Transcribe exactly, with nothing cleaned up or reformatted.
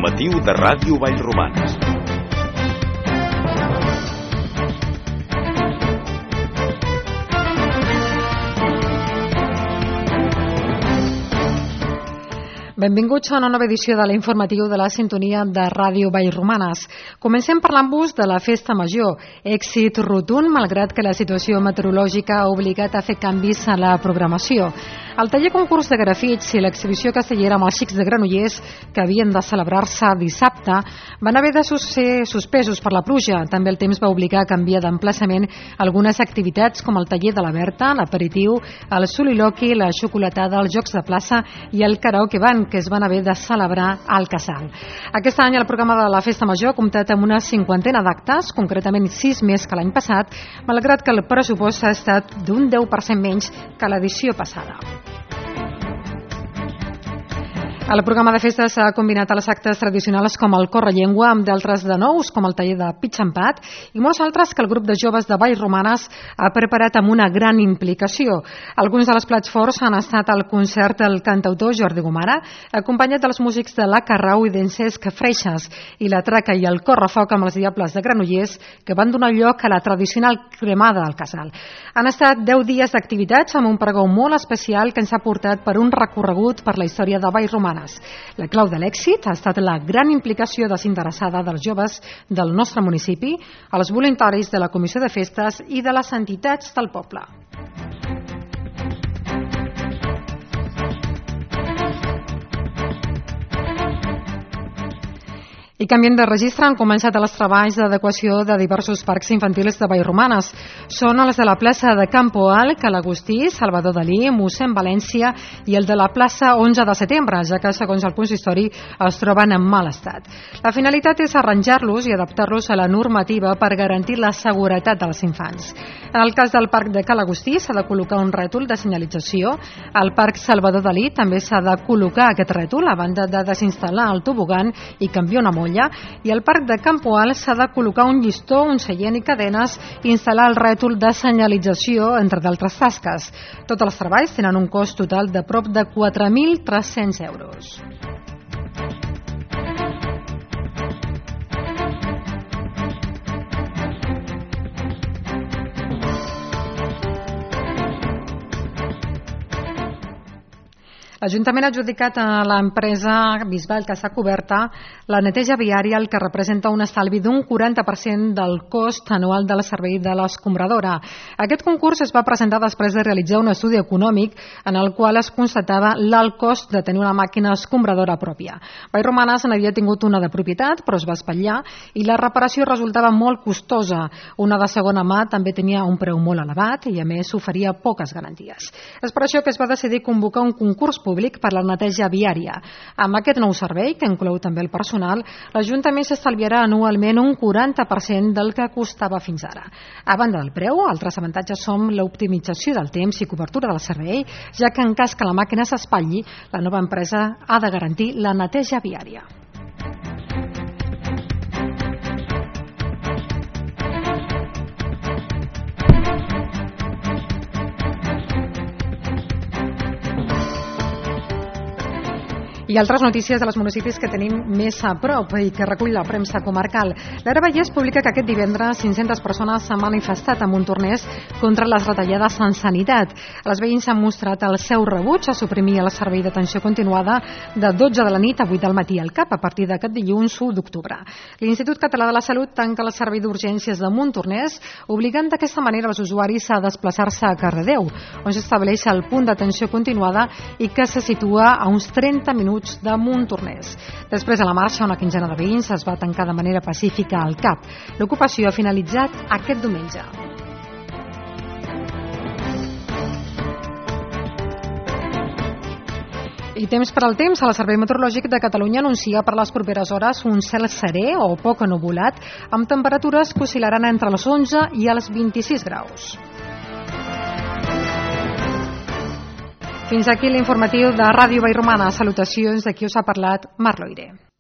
informatiu de Ràdio Vallromanes. Benvinguts a una nova edició de l'informatiu de la sintonia de Ràdio Vallromanes. Comencem parlant-vos de la Festa Major. Èxit rotund, malgrat que la situació meteorològica ha obligat a fer canvis a la programació. El taller concurs de grafits i l'exhibició castellera amb els xics de Granollers, que havien de celebrar-se dissabte, van haver de ser suspesos per la pluja. També el temps va obligar a canviar d'emplaçament algunes activitats com el taller de la Berta, l'aperitiu, el soliloqui, la xocolatada, els jocs de plaça i el karaoke band, que es van haver de celebrar al Casal. Aquest any el programa de la Festa Major ha comptat amb una cinquantena d'actes, concretament sis més que l'any passat, malgrat que el pressupost ha estat d'un deu per cent menys que l'edició passada. El programa de festes s'ha combinat a les actes tradicionals com el correllengua amb d'altres de nous, com el taller de pitxampat, i molts altres que el grup de joves de Vallromanes ha preparat amb una gran implicació. Alguns de les plats forts han estat el concert del cantautor Jordi Gomara, acompanyat dels músics de la Carrau i d'Encesc Freixas, i la traca i el correfoc amb els Diables de Granollers, que van donar lloc a la tradicional cremada al Casal. Han estat deu dies d'activitats amb un pregó molt especial que ens ha portat per un recorregut per la història de Vallromanes. La clau de l'èxit ha estat la gran implicació desinteressada dels joves del nostre municipi, els voluntaris de la Comissió de Festes i de les entitats del poble. I canviem de registre, han començat els treballs d'adequació de diversos parcs infantils de Vallromanes. Són els de la plaça de Campo Alt, Calagustí, Salvador Dalí, Mossèn València i el de la plaça onze de setembre, ja que, segons el consistori, es troben en mal estat. La finalitat és arranjar-los i adaptar-los a la normativa per garantir la seguretat dels infants. En el cas del parc de Calagustí s'ha de col·locar un rètol de senyalització. Al parc Salvador Dalí també s'ha de col·locar aquest rètol a banda de desinstal·lar el tobogan i canviar una molla, i al parc de Campo Alt s'ha de col·locar un llistó, un seient i cadenes i instal·lar el rètol de senyalització, entre d'altres tasques. Tots els treballs tenen un cost total de prop de quatre mil tres-cents euros. L'Ajuntament ha adjudicat a l'empresa Bisbal Casa Coberta la neteja viària, el que representa un estalvi d'un quaranta per cent del cost anual del servei de l'escombradora. Aquest concurs es va presentar després de realitzar un estudi econòmic en el qual es constatava l'alt cost de tenir una màquina escombradora pròpia. Vallromanes n'havia tingut una de propietat, però es va espatllar i la reparació resultava molt costosa. Una de segona mà també tenia un preu molt elevat i, a més, oferia poques garanties. És per això que es va decidir convocar un concurs públic públic per la neteja viària. Amb aquest nou servei, que inclou també el personal, l'Ajuntament s'estalviarà anualment un quaranta per cent del que costava fins ara. A banda del preu, altres avantatges són l'optimització del temps i cobertura del servei, ja que en cas que la màquina s'espatlli, la nova empresa ha de garantir la neteja viària. I altres notícies de les municipis que tenim més a prop i que recull la premsa comarcal. L'Ara Vallès publica que aquest divendres cinc-centes persones s'han manifestat a Montornès contra les retallades en sanitat. Els veïns han mostrat el seu rebuig a suprimir el servei d'atenció continuada de dotze de la nit a vuit del matí al C A P a partir d'aquest dilluns u d'octubre. L'Institut Català de la Salut tanca el servei d'urgències de Montornès, obligant d'aquesta manera els usuaris a desplaçar-se a Cardedeu, on s'estableix el punt d'atenció continuada i que se situa a uns trenta minuts de Montornès. Després de la marxa, una quinzena de veïns es va tancar de manera pacífica al C A P. L'ocupació ha finalitzat aquest diumenge. I temps per al temps. El Servei Meteorològic de Catalunya anuncia per les properes hores un cel serè o poc ennuvolat, amb temperatures que oscil·laran entre els onze i els vint-i-sis graus. Fins aquí l'informatiu de Ràdio Vallromanes. Salutacions de qui us ha parlat, Mar Loire.